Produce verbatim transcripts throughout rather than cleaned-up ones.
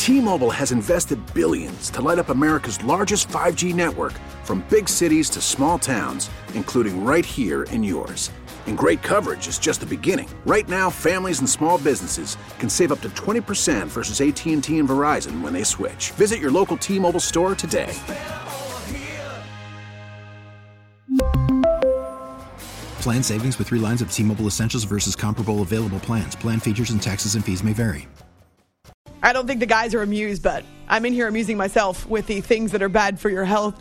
T-Mobile has invested billions to light up America's largest five G network, from big cities to small towns, including right here in yours. And great coverage is just the beginning. Right now, families and small businesses can save up to twenty percent versus A T and T and Verizon when they switch. Visit your local T-Mobile store today. Plan savings with three lines of T-Mobile Essentials versus comparable available plans. Plan features and taxes and fees may vary. I don't think the guys are amused, but I'm in here amusing myself with the things that are bad for your health.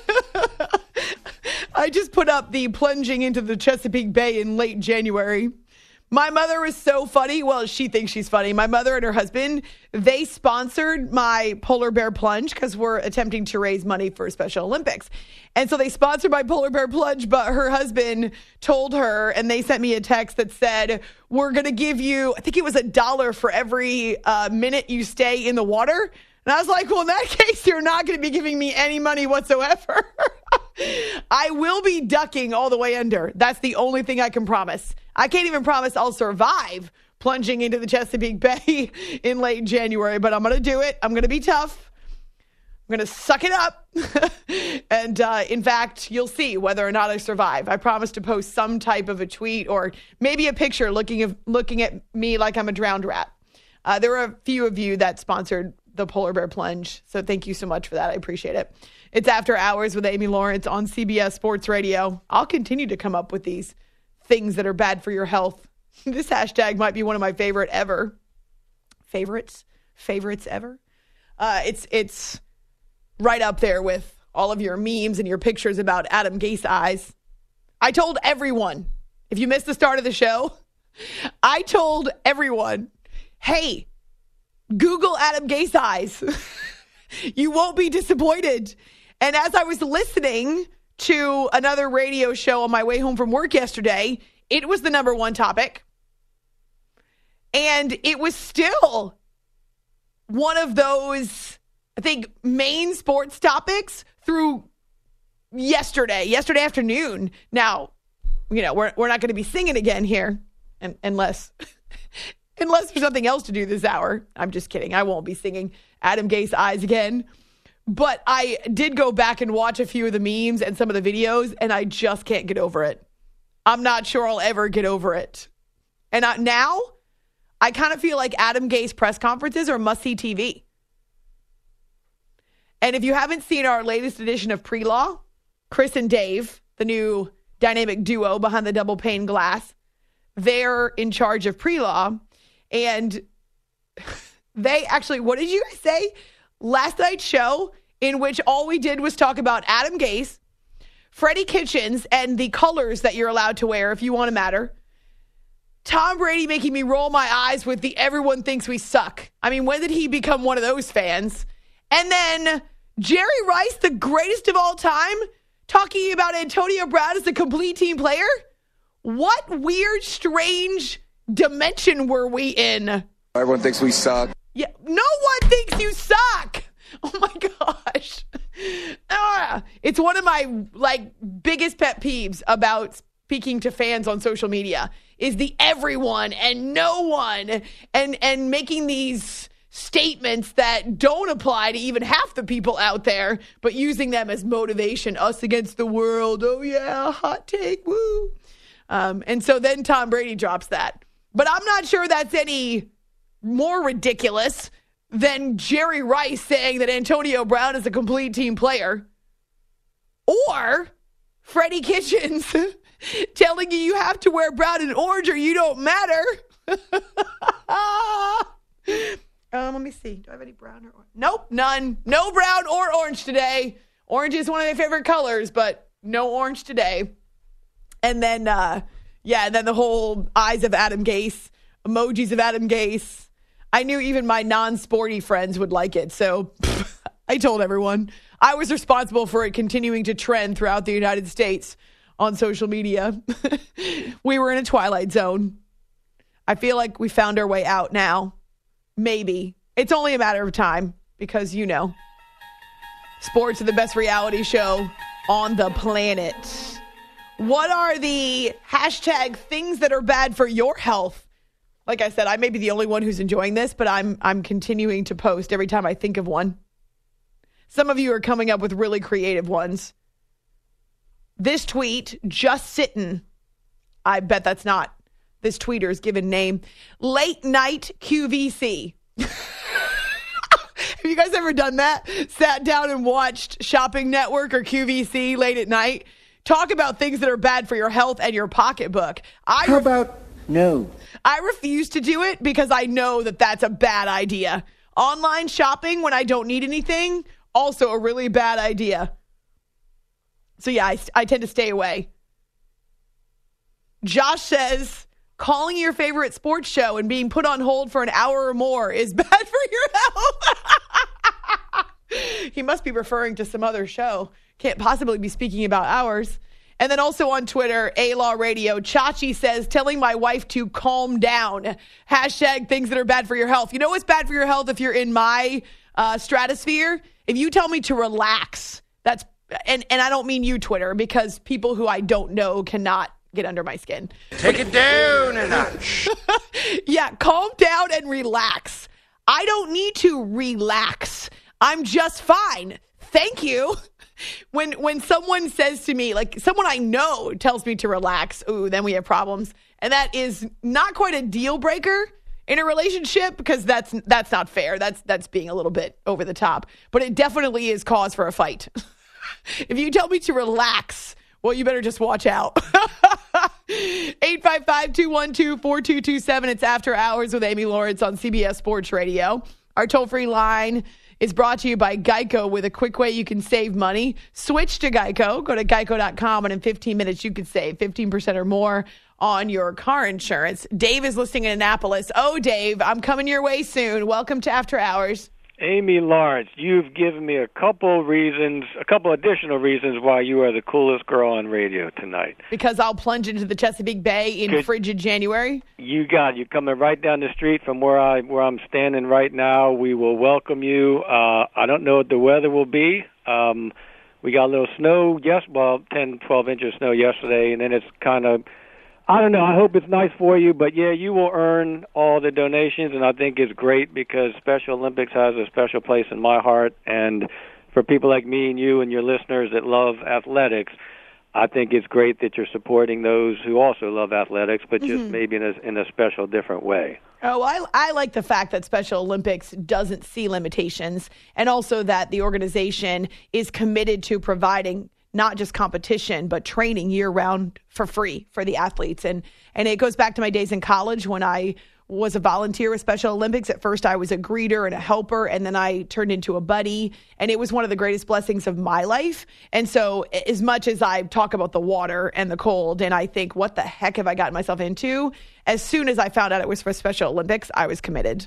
I just put up the plunging into the Chesapeake Bay in late January. My mother is so funny. Well, she thinks she's funny. My mother and her husband, they sponsored my polar bear plunge because we're attempting to raise money for Special Olympics. And so they sponsored my polar bear plunge, but her husband told her, and they sent me a text that said, we're going to give you, I think it was a dollar for every uh, minute you stay in the water. And I was like, well, in that case, you're not going to be giving me any money whatsoever. I will be ducking all the way under. That's the only thing I can promise. I can't even promise I'll survive plunging into the Chesapeake Bay in late January, but I'm going to do it. I'm going to be tough. I'm going to suck it up. and uh, in fact, you'll see whether or not I survive. I promise to post some type of a tweet or maybe a picture looking, of, looking at me like I'm a drowned rat. Uh, there were a few of you that sponsored the polar bear plunge, so thank you so much for that. I appreciate it. It's After Hours with Amy Lawrence on C B S Sports Radio. I'll continue to come up with these things that are bad for your health. This hashtag might be one of my favorite ever. Favorites? Favorites ever? Uh, it's it's right up there with all of your memes and your pictures about Adam Gase eyes. I told everyone, if you missed the start of the show, I told everyone, hey, Google Adam Gase eyes. You won't be disappointed. And as I was listening to another radio show on my way home from work yesterday, it was the number one topic. And it was still one of those, I think, main sports topics through yesterday, yesterday afternoon. Now, you know, we're we're not going to be singing again here and, unless, unless there's something else to do this hour. I'm just kidding. I won't be singing Adam Gase eyes again. But I did go back and watch a few of the memes and some of the videos, and I just can't get over it. I'm not sure I'll ever get over it. And I, now, I kind of feel like Adam Gase press conferences are must-see T V. And if you haven't seen our latest edition of Pre-Law, Chris and Dave, the new dynamic duo behind the double pane glass, they're in charge of Pre-Law. And they actually, what did you guys say? Last night's show, in which all we did was talk about Adam Gase, Freddie Kitchens, and the colors that you're allowed to wear if you want to matter. Tom Brady making me roll my eyes with the everyone thinks we suck. I mean, when did he become one of those fans? And then Jerry Rice, the greatest of all time, talking about Antonio Brown as a complete team player? What weird, strange dimension were we in? Everyone thinks we suck. Yeah, no one thinks you suck. Oh my gosh. Ah, it's one of my like biggest pet peeves about speaking to fans on social media is the everyone and no one and and making these statements that don't apply to even half the people out there, but using them as motivation. Us against the world. Oh yeah, hot take. Woo. Um, and so then Tom Brady drops that. But I'm not sure that's any more ridiculous than Jerry Rice saying that Antonio Brown is a complete team player. Or Freddie Kitchens telling you you have to wear brown and orange or you don't matter. um, let me see. Do I have any brown or orange? Nope, none. No brown or orange today. Orange is one of my favorite colors, but no orange today. And then, uh, yeah, and then the whole eyes of Adam Gase, emojis of Adam Gase. I knew even my non-sporty friends would like it, so pff, I told everyone. I was responsible for it continuing to trend throughout the United States on social media. We were in a twilight zone. I feel like we found our way out now. Maybe. It's only a matter of time because, you know, sports are the best reality show on the planet. What are the hashtag things that are bad for your health? Like I said, I may be the only one who's enjoying this, but I'm I'm continuing to post every time I think of one. Some of you are coming up with really creative ones. This tweet, just sitting. I bet that's not this tweeter's given name. Late night Q V C. Have you guys ever done that? Sat down and watched Shopping Network or Q V C late at night? Talk about things that are bad for your health and your pocketbook. I How about no? I refuse to do it because I know that that's a bad idea. Online shopping when I don't need anything, also a really bad idea. So yeah, I, I tend to stay away. Josh says, calling your favorite sports show and being put on hold for an hour or more is bad for your health. He must be referring to some other show. Can't possibly be speaking about ours. And then also on Twitter, A-Law Radio, Chachi says, telling my wife to calm down. Hashtag things that are bad for your health. You know what's bad for your health if you're in my uh, stratosphere? If you tell me to relax, that's, and, and I don't mean you, Twitter, because people who I don't know cannot get under my skin. Take it down a notch. Yeah, calm down and relax. I don't need to relax. I'm just fine. Thank you. When when someone says to me, like someone I know tells me to relax, ooh, then we have problems. And that is not quite a deal breaker in a relationship because that's that's not fair. That's that's being a little bit over the top. But it definitely is cause for a fight. If you tell me to relax, well, you better just watch out. eight five five, two one two, four two two seven. It's After Hours with Amy Lawrence on C B S Sports Radio. Our toll-free line is brought to you by Geico with a quick way you can save money. Switch to Geico. Go to geico dot com, and in fifteen minutes, you could save fifteen percent or more on your car insurance. Dave is listening in Annapolis. Oh, Dave, I'm coming your way soon. Welcome to After Hours. Amy Lawrence, you've given me a couple reasons, a couple additional reasons why you are the coolest girl on radio tonight. Because I'll plunge into the Chesapeake Bay in Good. frigid January? You got it. You're coming right down the street from where, I, where I'm standing right now. We will welcome you. Uh, I don't know what the weather will be. Um, we got a little snow, yes, well, ten, twelve inches of snow yesterday, and then it's kind of, I don't know. I hope it's nice for you, but yeah, you will earn all the donations, and I think it's great because Special Olympics has a special place in my heart, and for people like me and you and your listeners that love athletics, I think it's great that you're supporting those who also love athletics, but just mm-hmm. maybe in a, in a special, different way. Oh, I, I like the fact that Special Olympics doesn't see limitations, and also that the organization is committed to providing not just competition, but training year-round for free for the athletes. And and it goes back to my days in college when I was a volunteer with Special Olympics. At first, I was a greeter and a helper, and then I turned into a buddy. And it was one of the greatest blessings of my life. And so as much as I talk about the water and the cold, and I think, what the heck have I gotten myself into? As soon as I found out it was for Special Olympics, I was committed.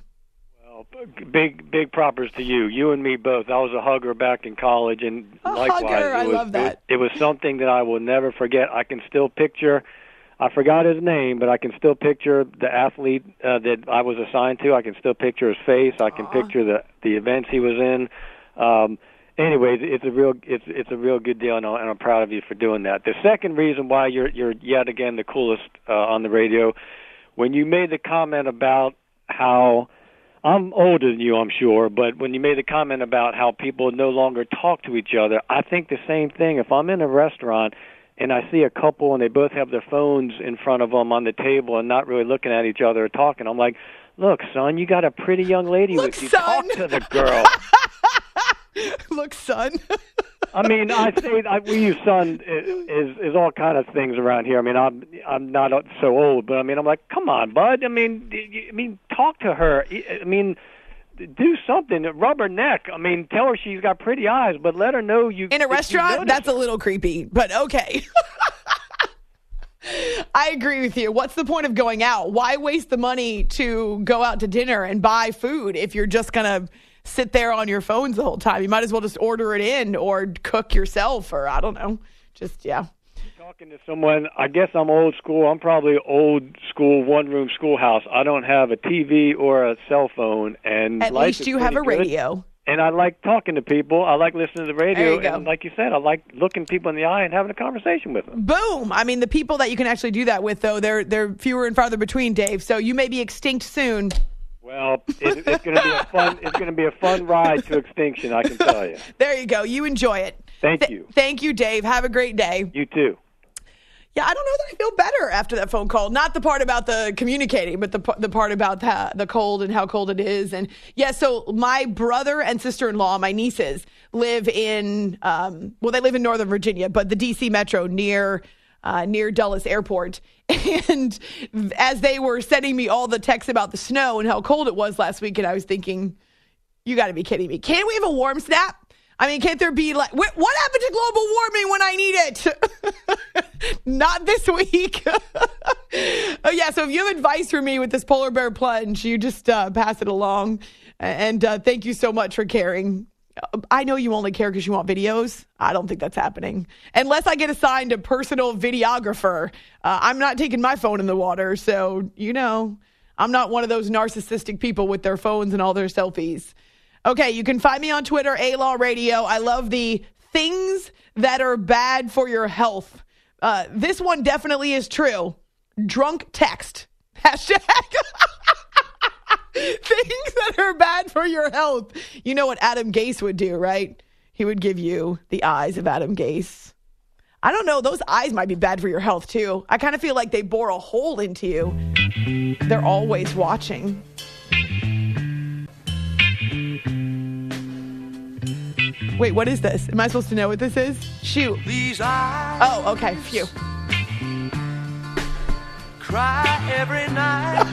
Big, big propers to you. You and me both. I was a hugger back in college, and a likewise, hugger. I it was, love that. It, it was something that I will never forget. I can still picture, I forgot his name, but I can still picture the athlete uh, that I was assigned to. I can still picture his face. I can Aww. picture the the events he was in. Um, anyways, it's a real, it's it's a real good deal, and I'm, and I'm proud of you for doing that. The second reason why you're you're yet again the coolest uh, on the radio, when you made the comment about how. I'm older than you, I'm sure, but when you made a comment about how people no longer talk to each other, I think the same thing. If I'm in a restaurant and I see a couple and they both have their phones in front of them on the table and not really looking at each other or talking, I'm like, look, son, you got a pretty young lady look, with you. Son. Talk to the girl. Look, son. I mean, I say I, we use son is is all kind of things around here. I mean, I'm I'm not so old, but I mean, I'm like, come on, bud. I mean, I mean, talk to her. I mean, do something. Rub her neck. I mean, tell her she's got pretty eyes, but let her know you. In a restaurant, that's a little creepy, but okay. I agree with you. What's the point of going out? Why waste the money to go out to dinner and buy food if you're just gonna sit there on your phones the whole time? You might as well just order it in or cook yourself, or I don't know. Just, yeah. Talking to someone, I guess I'm old school. I'm probably old school, one-room schoolhouse. I don't have a T V or a cell phone. And At least you have a radio. Good. and I like talking to people. I like listening to the radio. There you go. And like you said, I like looking people in the eye and having a conversation with them. Boom. I mean, the people that you can actually do that with, though, they're they're fewer and farther between, Dave. So you may be extinct soon. Well, it, it's going to be a fun. It's going to be a fun ride to extinction, I can tell you. There you go. You enjoy it. Thank Th- you. Thank you, Dave. Have a great day. You too. Yeah, I don't know that I feel better after that phone call. Not the part about the communicating, but the the part about the, the cold and how cold it is. And yeah, so my brother and sister-in-law, my nieces, live in, um, well, they live in Northern Virginia, but the D C metro near uh, near Dulles Airport. And as they were sending me all the texts about the snow and how cold it was last week, and I was thinking, you got to be kidding me. Can't we have a warm snap? I mean, can't there be like, what, what happened to global warming when I need it? Not this week. Oh, yeah, so if you have advice for me with this polar bear plunge, you just uh, pass it along. And uh, thank you so much for caring. I know you only care because you want videos. I don't think that's happening. Unless I get assigned a personal videographer. Uh, I'm not taking my phone in the water. So, you know, I'm not one of those narcissistic people with their phones and all their selfies. Okay, you can find me on Twitter, A-Law Radio. I love the things that are bad for your health. Uh, this one definitely is true. Drunk text. Hashtag. Things that are bad for your health. You know what Adam Gase would do, right? He would give you the eyes of Adam Gase. I don't know. Those eyes might be bad for your health, too. I kind of feel like they bore a hole into you. They're always watching. Wait, what is this? Am I supposed to know what this is? Shoot. These eyes Oh, okay. Phew. cry every night.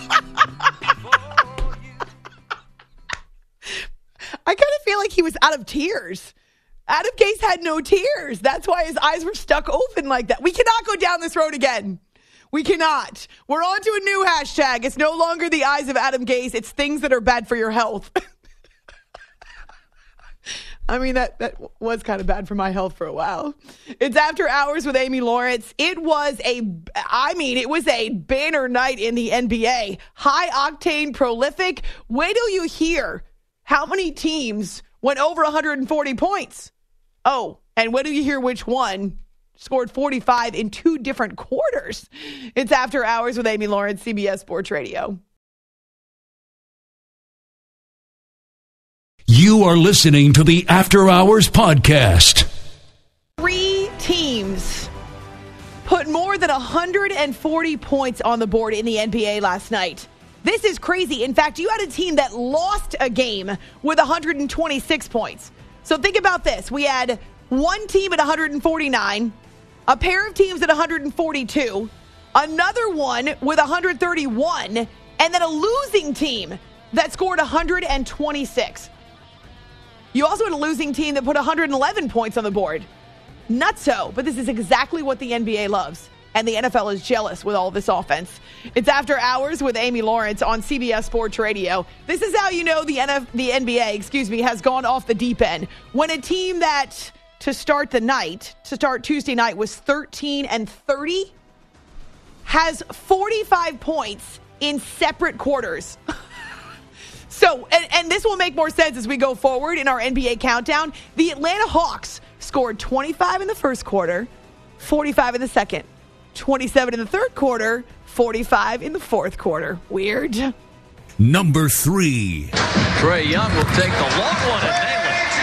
I kind of feel like he was out of tears. Adam Gase had no tears. That's why his eyes were stuck open like that. We cannot go down this road again. We cannot. We're on to a new hashtag. It's no longer the eyes of Adam Gase. It's things that are bad for your health. I mean, that, that was kind of bad for my health for a while. It's After Hours with Amy Lawrence. It was a, I mean, it was a banner night in the N B A. High octane, prolific. Wait till you hear how many teams went over one hundred forty points. Oh, and wait till you hear which one scored forty-five in two different quarters. It's After Hours with Amy Lawrence, C B S Sports Radio. You are listening to the After Hours Podcast. Three teams put more than one hundred forty points on the board in the N B A last night. This is crazy. In fact, you had a team that lost a game with one hundred twenty-six points. So think about this. We had one team at one hundred forty-nine, a pair of teams at one hundred forty-two, another one with one hundred thirty-one, and then a losing team that scored one hundred twenty-six. You also had a losing team that put one hundred eleven points on the board. Nutso, but this is exactly what the N B A loves. And the N F L is jealous with all this offense. It's After Hours with Amy Lawrence on C B S Sports Radio. This is how you know the N F- the N B A, excuse me, has gone off the deep end. When a team that, to start the night, to start Tuesday night, was thirteen and thirty, has forty-five points in separate quarters. So, and, and this will make more sense as we go forward in our N B A countdown. The Atlanta Hawks scored twenty-five in the first quarter, forty-five in the second, twenty-seven in the third quarter, forty-five in the fourth quarter. Weird. Number three. Trae Young will take the long one and nail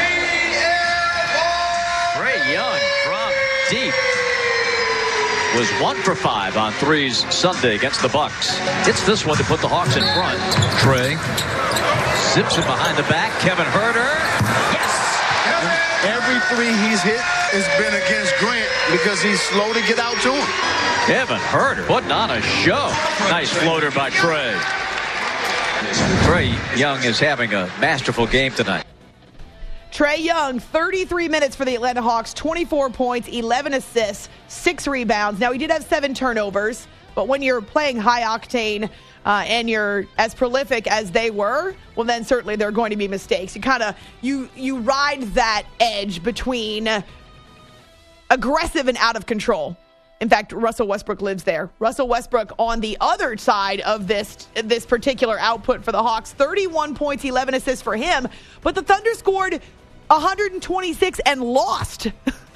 it. Trae Young from deep was one for five on threes Sunday against the Bucks. It's this one to put the Hawks in front. Trae zips it behind the back. Kevin Huerter. Yes! Every three he's hit has been against Grant because he's slow to get out to him. Kevin Huerter putting on a show. Nice floater by Trae. Trae Young is having a masterful game tonight. Trae Young, thirty-three minutes for the Atlanta Hawks, twenty-four points, eleven assists, six rebounds. Now, he did have seven turnovers, but when you're playing high octane uh, and you're as prolific as they were, well, then certainly there are going to be mistakes. You kind of, you you ride that edge between aggressive and out of control. In fact, Russell Westbrook lives there. Russell Westbrook on the other side of this this particular output for the Hawks, thirty-one points, eleven assists for him. But the Thunder scored one hundred twenty-six and lost.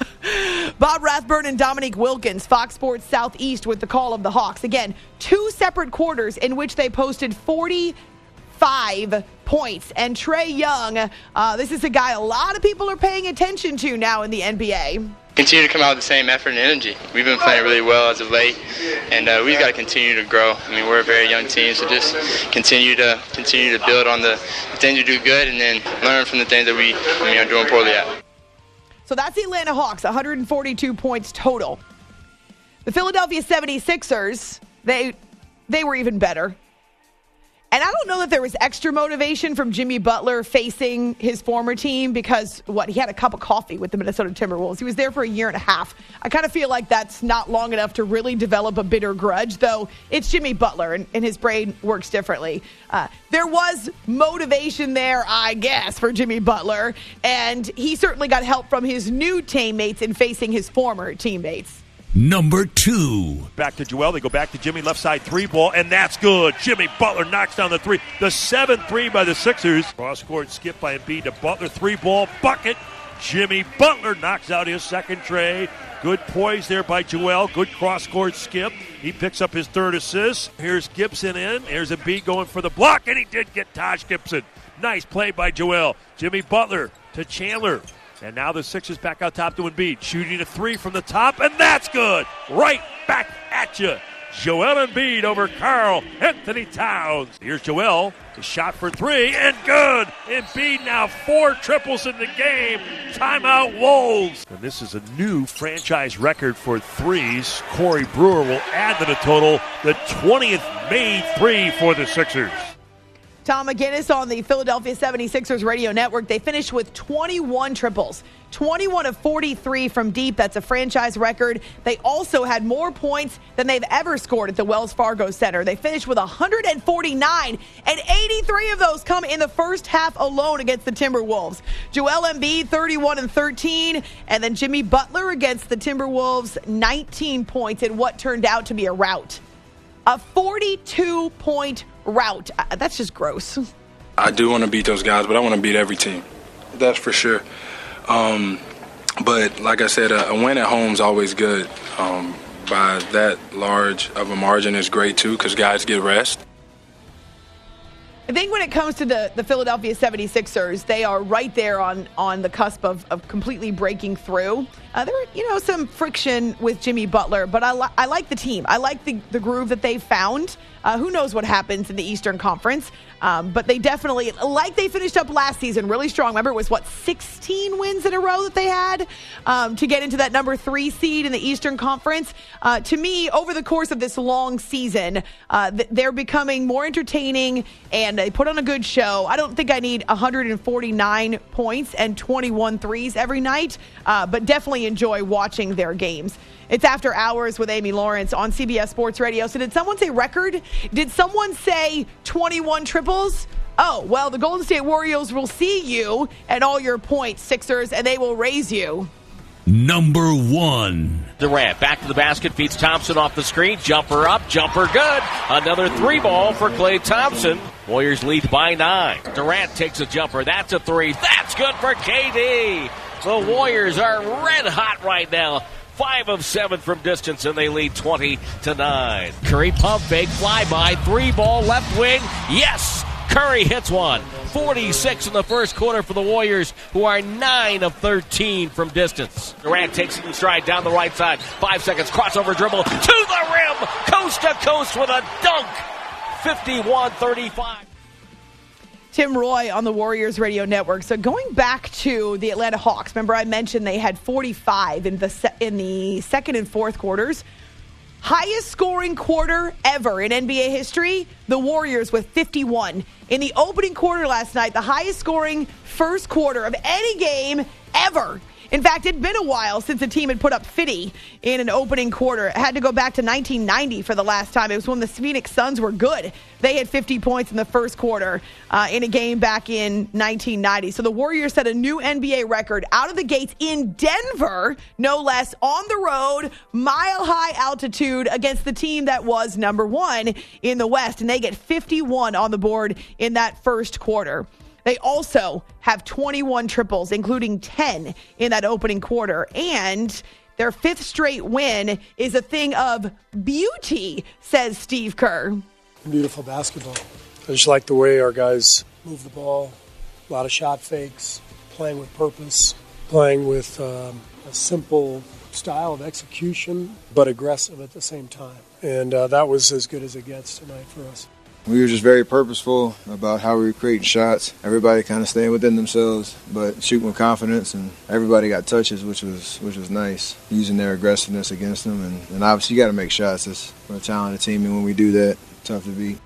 Bob Rathburn and Dominique Wilkins, Fox Sports Southeast, with the call of the Hawks. Again, two separate quarters in which they posted forty-five points. And Trae Young, uh, this is a guy a lot of people are paying attention to now in the N B A. Continue to come out with the same effort and energy. We've been playing really well as of late, and uh, we've got to continue to grow. I mean, we're a very young team, so just continue to continue to build on the, the things we do good, and then learn from the things that we I mean, are doing poorly at. So that's the Atlanta Hawks, one hundred forty-two points total. The Philadelphia seventy-sixers, they they were even better. And I don't know that there was extra motivation from Jimmy Butler facing his former team because, what, he had a cup of coffee with the Minnesota Timberwolves. He was there for a year and a half. I kind of feel like that's not long enough to really develop a bitter grudge, though it's Jimmy Butler, and, and his brain works differently. Uh, there was motivation there, I guess, for Jimmy Butler, and he certainly got help from his new teammates in facing his former teammates. Number two. Back to Joel. They go back to Jimmy, left side three ball, and that's good. Jimmy Butler knocks down the three. The seven three by the Sixers. Cross-court skip by Embiid to Butler. Three ball bucket. Jimmy Butler knocks out his second tray. Good poise there by Joel. Good cross-court skip. He picks up his third assist. Here's Gibson in. Here's Embiid going for the block, and he did get Taj Gibson. Nice play by Joel. Jimmy Butler to Chandler. And now the Sixers back out top to Embiid. Shooting a three from the top, and that's good. Right back at you. Joel Embiid over Karl Anthony Towns. Here's Joel. The shot for three, and good. Embiid now four triples in the game. Timeout Wolves. And this is a new franchise record for threes. Corey Brewer will add to the total. The twentieth made three for the Sixers. Tom McGinnis on the Philadelphia seventy-sixers radio network. They finished with twenty-one triples, twenty-one of forty-three from deep. That's a franchise record. They also had more points than they've ever scored at the Wells Fargo Center. They finished with one hundred forty-nine, and eighty-three of those come in the first half alone against the Timberwolves. Joel Embiid, thirty-one and thirteen, and then Jimmy Butler against the Timberwolves, nineteen points in what turned out to be a rout. A forty-two point route. Uh, that's just gross. I do want to beat those guys, but I want to beat every team. That's for sure. Um, but like I said, a, a win at home is always good. Um, by that large of a margin is great too, because guys get rest. I think when it comes to the, the Philadelphia seventy-sixers, they are right there on, on the cusp of, of completely breaking through. Uh, there, you know, some friction with Jimmy Butler, but I, li- I like the team. I like the, the groove that they've found. Uh, who knows what happens in the Eastern Conference, um, but they definitely, like they finished up last season, really strong. Remember, it was, what, sixteen wins in a row that they had um, to get into that number three seed in the Eastern Conference. Uh, to me, over the course of this long season, uh, th- they're becoming more entertaining, and they put on a good show. I don't think I need one hundred forty-nine points and twenty-one threes every night, uh, but definitely enjoy watching their games. It's After Hours with Amy Lawrence on C B S Sports Radio. So did someone say record? Did someone say twenty-one triples? Oh, well, the Golden State Warriors will see you and all your points, Sixers, and they will raise you. Number one. Durant back to the basket, feeds Thompson off the screen. Jumper up, jumper good. Another three ball for Klay Thompson. Warriors lead by nine. Durant takes a jumper. That's a three. That's good for K D. The Warriors are red hot right now. Five of seven from distance, and they lead twenty to nine. Curry pump fake, flyby, three ball left wing. Yes, Curry hits one. forty-six in the first quarter for the Warriors, who are nine of thirteen from distance. Durant takes it in stride down the right side. Five seconds, crossover dribble to the rim, coast to coast with a dunk. fifty-one thirty-five. Tim Roy on the Warriors Radio Network. So going back to the Atlanta Hawks, remember I mentioned they had forty-five in the se- in the second and fourth quarters. Highest scoring quarter ever in N B A history, the Warriors with fifty-one. In the opening quarter last night, the highest scoring first quarter of any game ever. In fact, it'd been a while since a team had put up fifty in an opening quarter. It had to go back to nineteen ninety for the last time. It was when the Phoenix Suns were good. They had fifty points in the first quarter uh, in a game back in nineteen ninety. So the Warriors set a new N B A record out of the gates in Denver, no less, on the road, mile-high altitude against the team that was number one in the West. And they get fifty-one on the board in that first quarter. They also have twenty-one triples, including ten in that opening quarter. And their fifth straight win is a thing of beauty, says Steve Kerr. Beautiful basketball. I just like the way our guys move the ball. A lot of shot fakes, playing with purpose, playing with um, a simple style of execution, but aggressive at the same time. And uh, that was as good as it gets tonight for us. We were just very purposeful about how we were creating shots. Everybody kind of staying within themselves, but shooting with confidence, and everybody got touches, which was which was nice, using their aggressiveness against them. And, and obviously, you got to make shots. It's, we're a talented team, and when we do that, tough to beat.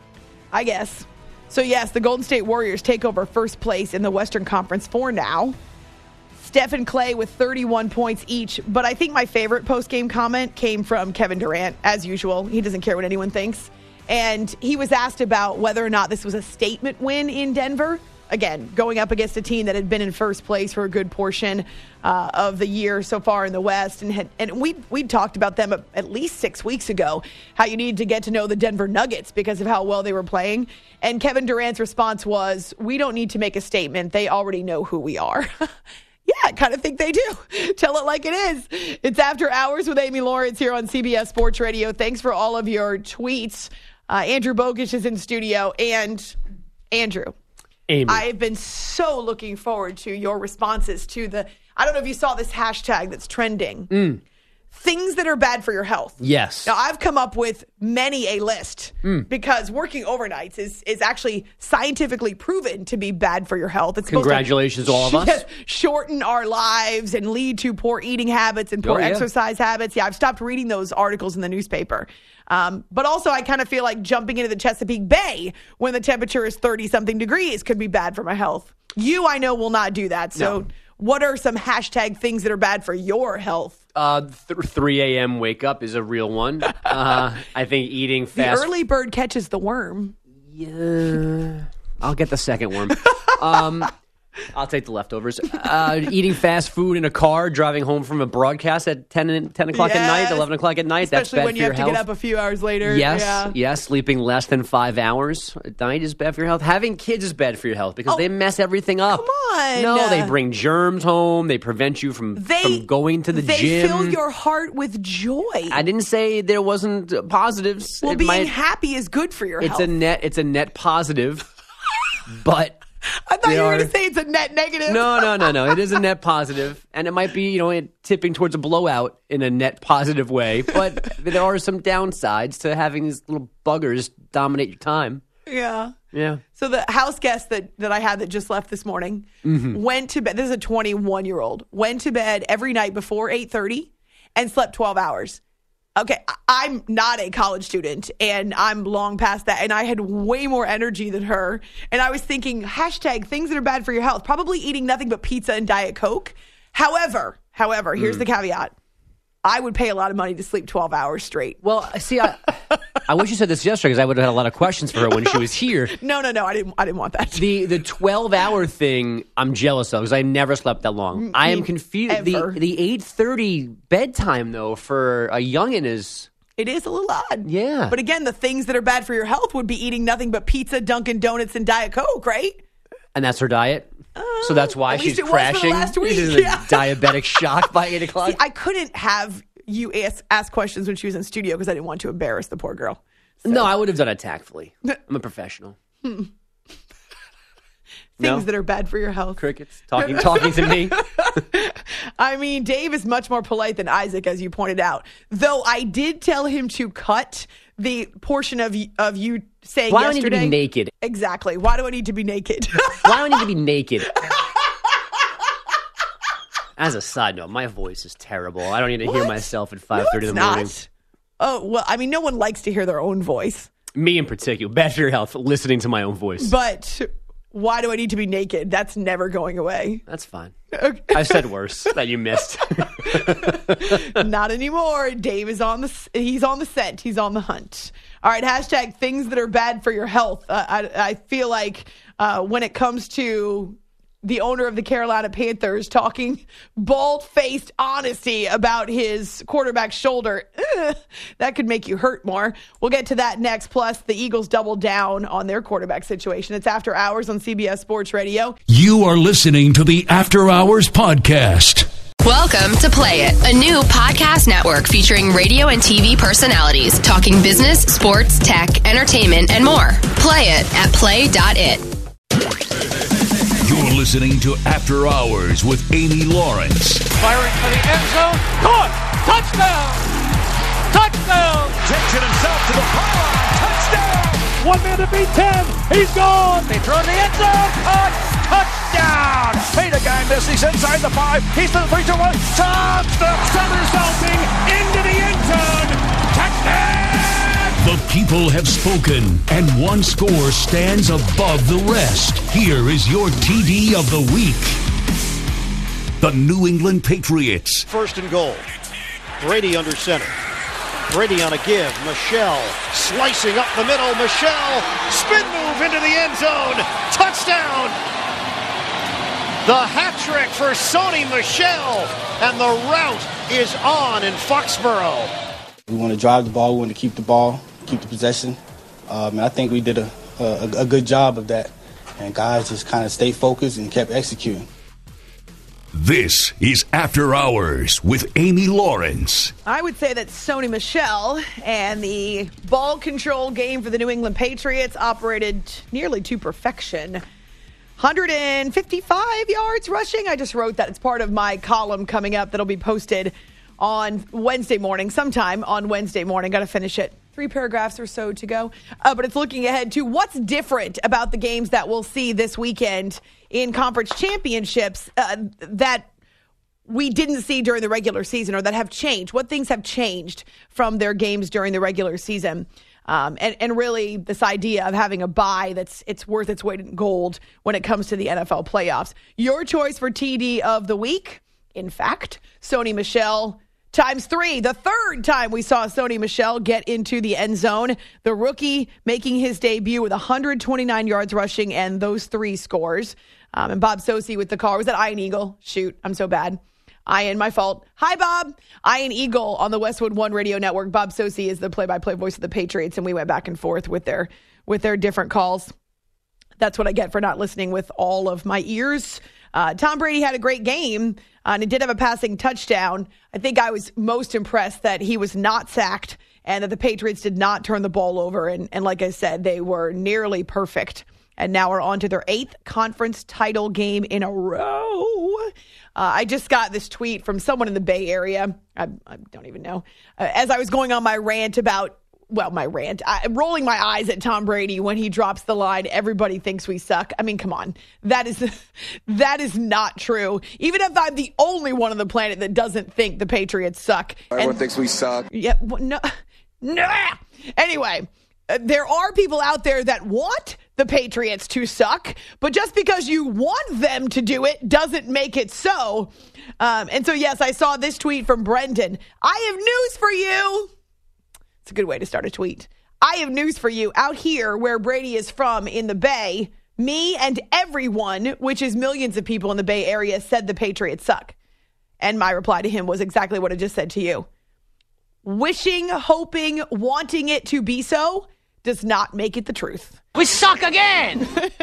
I guess. So, yes, the Golden State Warriors take over first place in the Western Conference for now. Steph and Clay with thirty-one points each. But I think my favorite post-game comment came from Kevin Durant, as usual. He doesn't care what anyone thinks. And he was asked about whether or not this was a statement win in Denver. Again, going up against a team that had been in first place for a good portion uh, of the year so far in the West. And had, and we we talked about them at least six weeks ago, how you need to get to know the Denver Nuggets because of how well they were playing. And Kevin Durant's response was, we don't need to make a statement. They already know who we are. Yeah, I kind of think they do. Tell it like it is. It's After Hours with Amy Lawrence here on C B S Sports Radio. Thanks for all of your tweets. Uh, Andrew Bogish is in studio. And Andrew, Amy, I've been so looking forward to your responses to the, I don't know if you saw this hashtag that's trending. Mm. Things that are bad for your health. Yes. Now, I've come up with many a list mm. because working overnights is, is actually scientifically proven to be bad for your health. It's Congratulations to all of us. Shorten our lives and lead to poor eating habits and poor oh, yeah. exercise habits. Yeah, I've stopped reading those articles in the newspaper. Um, but also, I kind of feel like jumping into the Chesapeake Bay when the temperature is thirty-something degrees could be bad for my health. You, I know, will not do that. So no. What are some hashtag things that are bad for your health? Uh, th- three a.m. wake up is a real one. Uh, I think eating fast. The early bird catches the worm. Yeah. I'll get the second worm. Um, I'll take the leftovers. Uh, eating fast food in a car, driving home from a broadcast at ten, ten o'clock yes. at night, eleven o'clock at night. Especially that's bad when for you have your to health. get up a few hours later. Yes, yeah. yes. Sleeping less than five hours at night is bad for your health. Having kids is bad for your health because oh, they mess everything up. Come on. No, they bring germs home. They prevent you from, they, from going to the they gym. They fill your heart with joy. I didn't say there wasn't uh, positives. Well, it being might, happy is good for your it's health. A net, it's a net positive, but... I thought you were are, going to say it's a net negative. No, no, no, no. It is a net positive, and it might be, you know, tipping towards a blowout in a net positive way. But there are some downsides to having these little buggers dominate your time. Yeah. Yeah. So the house guest that, that I had that just left this morning mm-hmm. went to bed. This is a twenty-one-year-old. Went to bed every night before eight thirty and slept twelve hours. Okay, I'm not a college student, and I'm long past that, and I had way more energy than her, and I was thinking, hashtag things that are bad for your health, probably eating nothing but pizza and Diet Coke. However, however, here's mm. the caveat. I would pay a lot of money to sleep twelve hours straight. Well, see, I, I wish you said this yesterday because I would have had a lot of questions for her when she was here. No, no, no, I didn't I didn't want that. The the twelve-hour thing I'm jealous of because I never slept that long. Me I am confused. The the eight thirty bedtime, though, for a youngin' is... It is a little odd. Yeah. But again, the things that are bad for your health would be eating nothing but pizza, Dunkin' Donuts, and Diet Coke, right? And that's her diet? Uh, so that's why she's crashing? Last week. She's in yeah. a diabetic shock by eight o'clock? See, I couldn't have you ask, ask questions when she was in studio because I didn't want to embarrass the poor girl. So. No, I would have done it tactfully. I'm a professional. Hmm. Things no? that are bad for your health. Crickets. Talking talking to me. I mean, Dave is much more polite than Isaac, as you pointed out. Though I did tell him to cut the portion of of you saying Why yesterday. Why do I need to be naked? Exactly. Why do I need to be naked? Why do I need to be naked? As a side note, my voice is terrible. I don't need to what? hear myself at five thirty no, in the morning. Not. Oh, well, I mean, no one likes to hear their own voice. Me in particular. Bad for your health, listening to my own voice. But Why do I need to be naked? That's never going away. That's fine. Okay. I said worse that you missed. Not anymore. Dave is on the he's on the scent. He's on the hunt. All right, hashtag things that are bad for your health. Uh, I, I feel like uh, when it comes to the owner of the Carolina Panthers talking bald-faced honesty about his quarterback's shoulder, ugh, that could make you hurt more. We'll get to that next. Plus, the Eagles doubled down on their quarterback situation. It's After Hours on C B S Sports Radio. You are listening to the After Hours Podcast. Welcome to Play It, a new podcast network featuring radio and T V personalities talking business, sports, tech, entertainment, and more. Play it at play dot it. You're listening to After Hours with Amy Lawrence. Firing for the end zone. Caught! Touchdown! Touchdown! Takes it himself to the pylon. Touchdown! One man to beat ten. He's gone. They throw in the end zone. Caught! Touchdown! Hey, the guy misses. He's inside the five. He's to the three, two, one. Touchdown! Somersaulting into the end zone. Touchdown! The people have spoken, and one score stands above the rest. Here is your T D of the week. The New England Patriots. First and goal. Brady under center. Brady on a give. Michelle slicing up the middle. Michelle spin move into the end zone. Touchdown! The hat trick for Sony Michel, and the route is on in Foxborough. We want to drive the ball. We want to keep the ball, keep the possession. Um, and I think we did a, a, a good job of that. And guys just kind of stayed focused and kept executing. This is After Hours with Amy Lawrence. I would say that Sony Michel and the ball control game for the New England Patriots operated nearly to perfection. one hundred fifty-five yards rushing. I just wrote that. It's part of my column coming up that'll be posted on Wednesday morning, sometime on Wednesday morning. Got to finish it. Three paragraphs or so to go. Uh, but it's looking ahead to what's different about the games that we'll see this weekend in conference championships uh, that we didn't see during the regular season, or that have changed. What things have changed from their games during the regular season? Um, and, and really this idea of having a bye that's it's worth its weight in gold when it comes to the N F L playoffs. Your choice for T D of the week, in fact, Sony Michel times three. The third time we saw Sony Michel get into the end zone. The rookie making his debut with one hundred twenty-nine yards rushing and those three scores. Um, and Bob Socci with the call. Was that Ian Eagle? Shoot, I'm so bad. Ian, my fault. Hi, Bob. Ian Eagle on the Westwood One Radio Network. Bob Socci is the play-by-play voice of the Patriots, and we went back and forth with their with their different calls. That's what I get for not listening with all of my ears. Uh, Tom Brady had a great game, uh, and he did have a passing touchdown. I think I was most impressed that he was not sacked and that the Patriots did not turn the ball over. And, and like I said, they were nearly perfect. And now we're on to their eighth conference title game in a row. Uh, I just got this tweet from someone in the Bay Area. I, I don't even know. Uh, as I was going on my rant about, well, my rant, I, rolling my eyes at Tom Brady when he drops the line, everybody thinks we suck. I mean, come on. That is that is not true. Even if I'm the only one on the planet that doesn't think the Patriots suck. Everyone and, thinks we suck. Yeah, well, no. Nah. Anyway, uh, there are people out there that want the Patriots to suck, but just because you want them to do it doesn't make it so. Um, and so, yes, I saw this tweet from Brendan. I have news for you. It's a good way to start a tweet. I have news for you. Out here where Brady is from in the Bay, me and everyone, which is millions of people in the Bay Area, said the Patriots suck. And my reply to him was exactly what I just said to you. Wishing, hoping, wanting it to be so does not make it the truth. We suck again.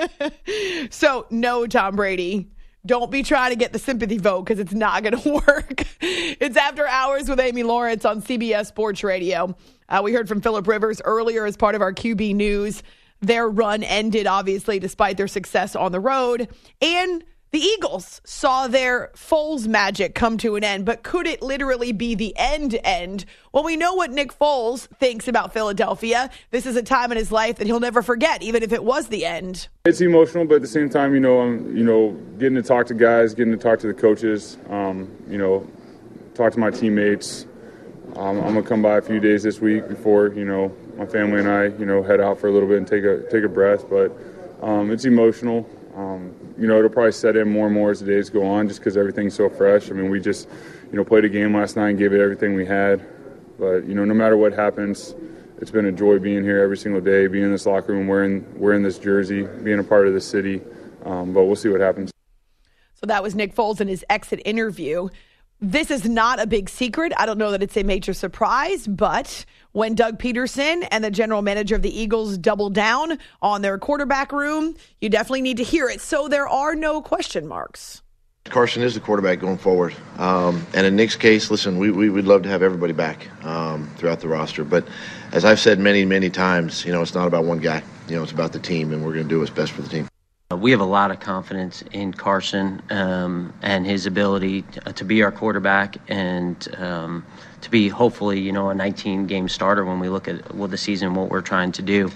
So, no, Tom Brady. Don't be trying to get the sympathy vote because it's not going to work. It's After Hours with Amy Lawrence on C B S Sports Radio. Uh, we heard from Phillip Rivers earlier as part of our Q B News. Their run ended, obviously, despite their success on the road. And the Eagles saw their Foles magic come to an end. But could it literally be the end end? Well, we know what Nick Foles thinks about Philadelphia. This is a time in his life that he'll never forget, even if it was the end. It's emotional, but at the same time, you know, I'm, you know, getting to talk to guys, getting to talk to the coaches, um, you know, talk to my teammates. Um, I'm gonna come by a few days this week before, you know, my family and I, you know, head out for a little bit and take a take a breath. But um, it's emotional. Um, you know, it'll probably set in more and more as the days go on just because everything's so fresh. I mean, we just, you know, played a game last night and gave it everything we had. But, you know, no matter what happens, it's been a joy being here every single day, being in this locker room, wearing, wearing this jersey, being a part of the city. Um, but we'll see what happens. So that was Nick Foles in his exit interview. This is not a big secret. I don't know that it's a major surprise, but when Doug Peterson and the general manager of the Eagles double down on their quarterback room, you definitely need to hear it. So there are no question marks. Carson is the quarterback going forward. Um, and in Nick's case, listen, we, we, we'd love to have everybody back um, throughout the roster. But as I've said many, many times, you know, it's not about one guy. You know, it's about the team, and we're going to do what's best for the team. We have a lot of confidence in Carson um, and his ability to, to be our quarterback and um, to be hopefully, you know, a nineteen-game starter when we look at what the season, what we're trying to do.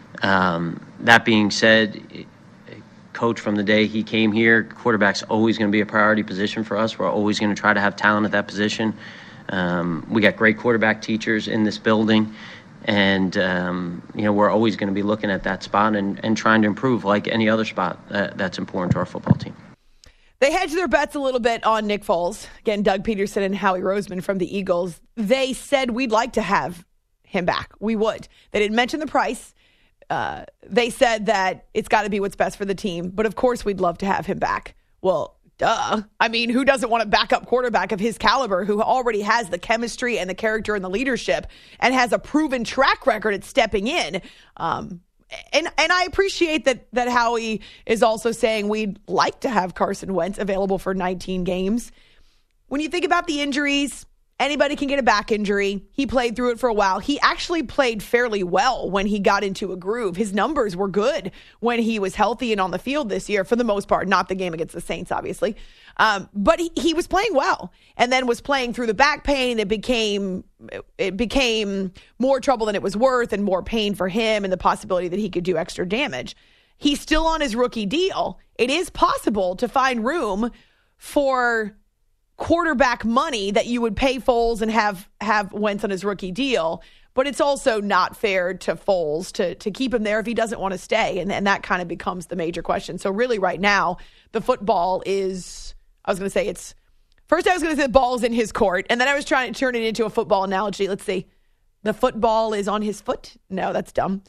Um, that being said, Coach, from the day he came here, quarterback's always going to be a priority position for us. We're always going to try to have talent at that position. Um, we got great quarterback teachers in this building. And, um, you know, we're always going to be looking at that spot and, and trying to improve like any other spot that, that's important to our football team. They hedged their bets a little bit on Nick Foles. Again, Doug Peterson and Howie Roseman from the Eagles. They said we'd like to have him back. We would. They didn't mention the price. Uh, they said that it's got to be what's best for the team. But, of course, we'd love to have him back. Well, duh. I mean, who doesn't want a backup quarterback of his caliber who already has the chemistry and the character and the leadership and has a proven track record at stepping in? Um, and and I appreciate that that Howie is also saying we'd like to have Carson Wentz available for nineteen games. When you think about the injuries, anybody can get a back injury. He played through it for a while. He actually played fairly well when he got into a groove. His numbers were good when he was healthy and on the field this year, for the most part. Not the game against the Saints, obviously. Um, but he, he was playing well and then was playing through the back pain. It became, it became more trouble than it was worth and more pain for him and the possibility that he could do extra damage. He's still on his rookie deal. It is possible to find room for quarterback money that you would pay Foles and have have Wentz on his rookie deal, but it's also not fair to Foles to to keep him there if he doesn't want to stay, and, and that kind of becomes the major question. So really right now, the football is, I was going to say it's, first I was going to say the ball's in his court, and then I was trying to turn it into a football analogy. Let's see. The football is on his foot? No, that's dumb.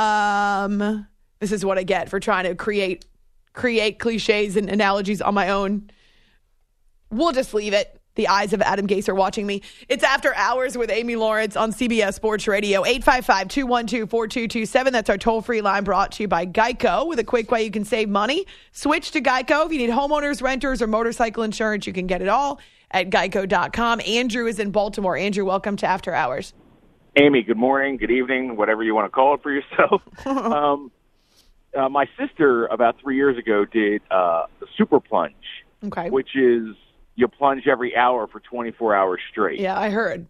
Um, this is what I get for trying to create create cliches and analogies on my own. We'll just leave it. The eyes of Adam Gase are watching me. It's After Hours with Amy Lawrence on C B S Sports Radio. eight five five, two one two, four two two seven. That's our toll-free line brought to you by Geico. With a quick way you can save money, switch to Geico. If you need homeowners, renters, or motorcycle insurance, you can get it all at geico dot com. Andrew is in Baltimore. Andrew, welcome to After Hours. Amy, good morning, good evening, whatever you want to call it for yourself. um, uh, my sister, about three years ago, did uh, the Super Plunge, okay, which is you plunge every hour for twenty-four hours straight. Yeah, I heard.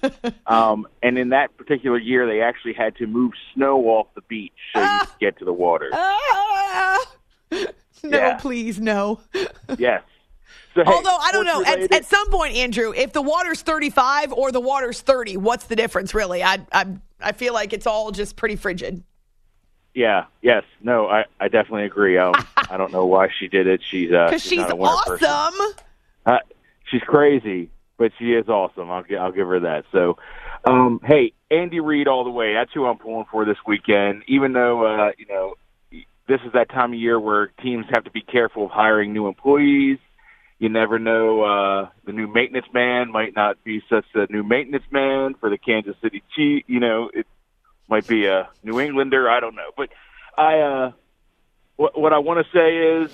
um, and in that particular year, they actually had to move snow off the beach so ah! you could get to the water. Ah! No, yeah. Please, no. Yes. So, hey, although, I don't know, at, at some point, Andrew, if the water's thirty-five or the water's thirty, what's the difference, really? I I, I feel like it's all just pretty frigid. Yeah, yes. No, I, I definitely agree. Um, I don't know why she did it. She's, uh, she's, she's not a winter awesome. Person. Uh, she's crazy, but she is awesome. I'll, I'll give her that. So, um, hey, Andy Reid all the way. That's who I'm pulling for this weekend, even though, uh, you know, this is that time of year where teams have to be careful of hiring new employees. You never know. Uh, the new maintenance man might not be such a new maintenance man for the Kansas City Chiefs. You know, it might be a New Englander. I don't know. But I, uh, what, what I want to say is,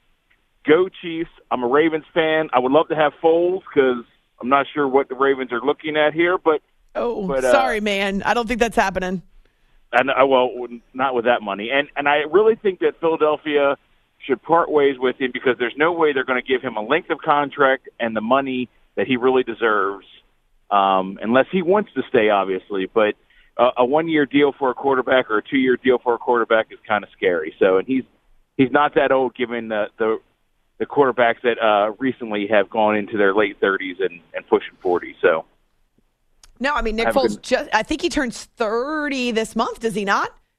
go Chiefs. I'm a Ravens fan. I would love to have Foles because I'm not sure what the Ravens are looking at here. But oh, but, uh, sorry, man. I don't think that's happening. And I, well, not with that money. And and I really think that Philadelphia should part ways with him because there's no way they're going to give him a length of contract and the money that he really deserves, um, unless he wants to stay, obviously. But uh, a one-year deal for a quarterback or a two-year deal for a quarterback is kind of scary. So, and he's he's not that old, given the the, the quarterbacks that uh, recently have gone into their late thirties and, and pushing forty. So. No, I mean, Nick Foles, just, I think he turns thirty this month, does he not?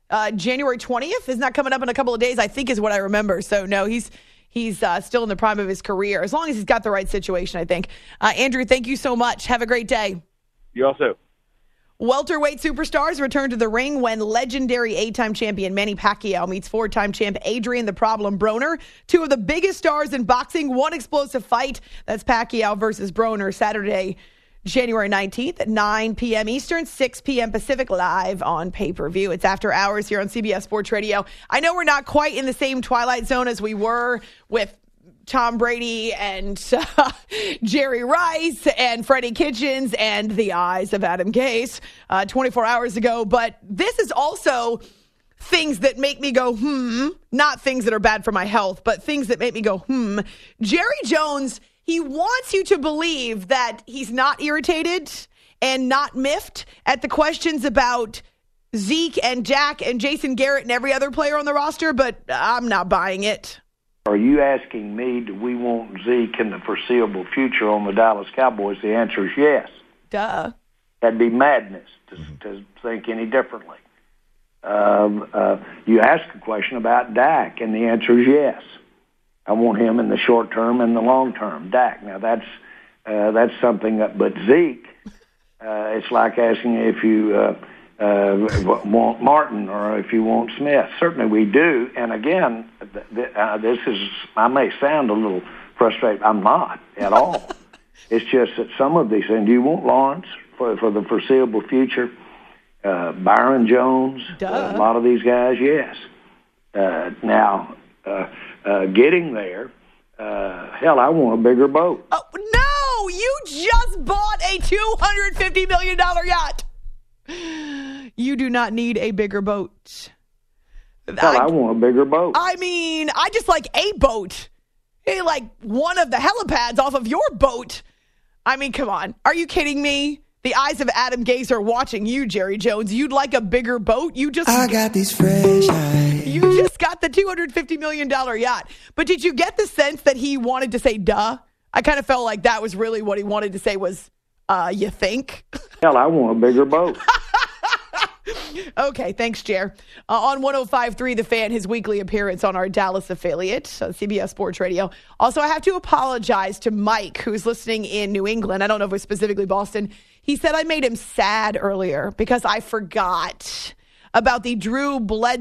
Uh, January twentieth, isn't that coming up in a couple of days? I think is what I remember. So, no, he's he's uh, still in the prime of his career, as long as he's got the right situation, I think. Uh, Andrew, thank you so much. Have a great day. You also. Welterweight superstars return to the ring when legendary eight-time champion Manny Pacquiao meets four-time champ Adrian the Problem Broner. Two of the biggest stars in boxing, one explosive fight. That's Pacquiao versus Broner, Saturday, January nineteenth at nine p.m. Eastern, six p.m. Pacific, live on pay-per-view. It's After Hours here on C B S Sports Radio. I know we're not quite in the same twilight zone as we were with Tom Brady and uh, Jerry Rice and Freddie Kitchens and the eyes of Adam Gase uh, twenty-four hours ago. But this is also things that make me go, hmm, not things that are bad for my health, but things that make me go, hmm. Jerry Jones, he wants you to believe that he's not irritated and not miffed at the questions about Zeke and Dak and Jason Garrett and every other player on the roster, but I'm not buying it. Are you asking me, do we want Zeke in the foreseeable future on the Dallas Cowboys? The answer is yes. Duh. That'd be madness to, to think any differently. Um, uh, you ask a question about Dak, and the answer is yes. I want him in the short term and the long term. Dak. Now, that's uh, that's something that, but Zeke, uh, it's like asking if you uh, uh, want Martin or if you want Smith. Certainly we do. And again, th- th- uh, this is, I may sound a little frustrated. I'm not at all. It's just that some of these things, do you want Lawrence for, for the foreseeable future? Uh, Byron Jones, uh, a lot of these guys, yes. Uh, now, uh, uh, getting there, uh, hell, I want a bigger boat. Oh, no, you just bought a two hundred fifty million dollars yacht. You do not need a bigger boat. Hell, I, I want a bigger boat. I mean, I just like a boat. Hey, like one of the helipads off of your boat. I mean, come on. Are you kidding me? The eyes of Adam Gase are watching you, Jerry Jones. You'd like a bigger boat? You just I got these fresh eyes. You just got the two hundred fifty million dollars yacht. But did you get the sense that he wanted to say, duh? I kind of felt like that was really what he wanted to say was, uh, you think? Hell, I want a bigger boat. Okay, thanks, Jer. Uh, on one oh five point three The Fan, his weekly appearance on our Dallas affiliate, uh, C B S Sports Radio. Also, I have to apologize to Mike, who's listening in New England. I don't know if it was specifically Boston. He said I made him sad earlier because I forgot about the Drew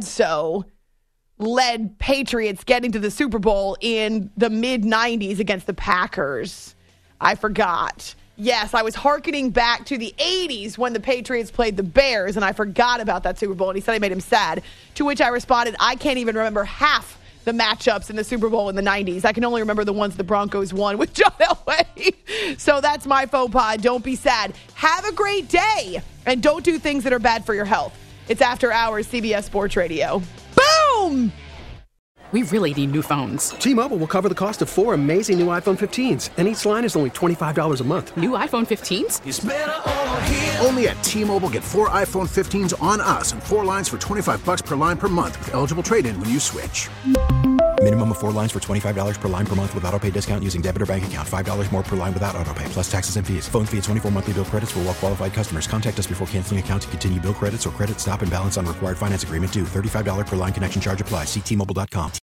Bledsoe-led Patriots getting to the Super Bowl in the mid nineties against the Packers. I forgot. Yes, I was hearkening back to the eighties when the Patriots played the Bears, and I forgot about that Super Bowl, and he said I made him sad, to which I responded, I can't even remember half the matchups in the Super Bowl in the nineties. I can only remember the ones the Broncos won with John Elway. So that's my faux pas. Don't be sad. Have a great day, and don't do things that are bad for your health. It's After Hours, C B S Sports Radio. Boom! We really need new phones. T-Mobile will cover the cost of four amazing new iPhone fifteens, and each line is only twenty-five dollars a month. New iPhone fifteens? It's better over here. Only at T-Mobile, get four iPhone fifteens on us and four lines for twenty-five bucks per line per month with eligible trade-in when you switch. Minimum of four lines for twenty-five dollars per line per month with autopay discount using debit or bank account. five dollars more per line without autopay, plus taxes and fees. Phone fee at twenty-four monthly bill credits for well-qualified customers. Contact us before canceling account to continue bill credits or credit stop and balance on required finance agreement due. thirty-five dollars per line connection charge applies. See T Mobile dot com.